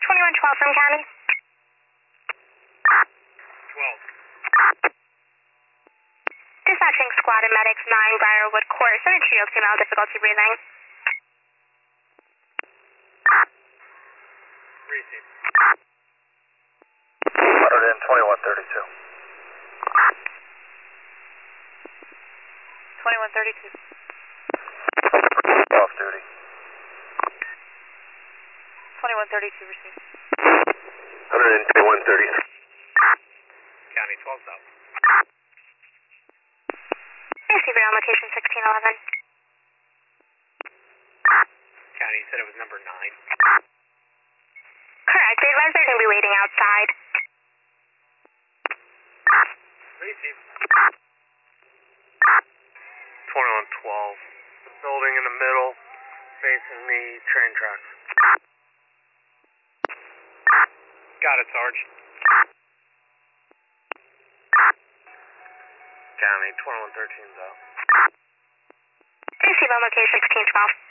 2112 from County. 12. Dispatching squad and medics 9 Briarwood Court. Center trio female difficulty breathing. Receive. 12132. 2132. Off duty. 2132 received. 12133. County 12 South. Receiver on location 1611. County, you said it was number 9. Correct. They advise they're going to be waiting outside. Receive. 2112. Building in the middle, facing the train tracks. Got it, Sarge. County 2113's out. Receive on location 1612.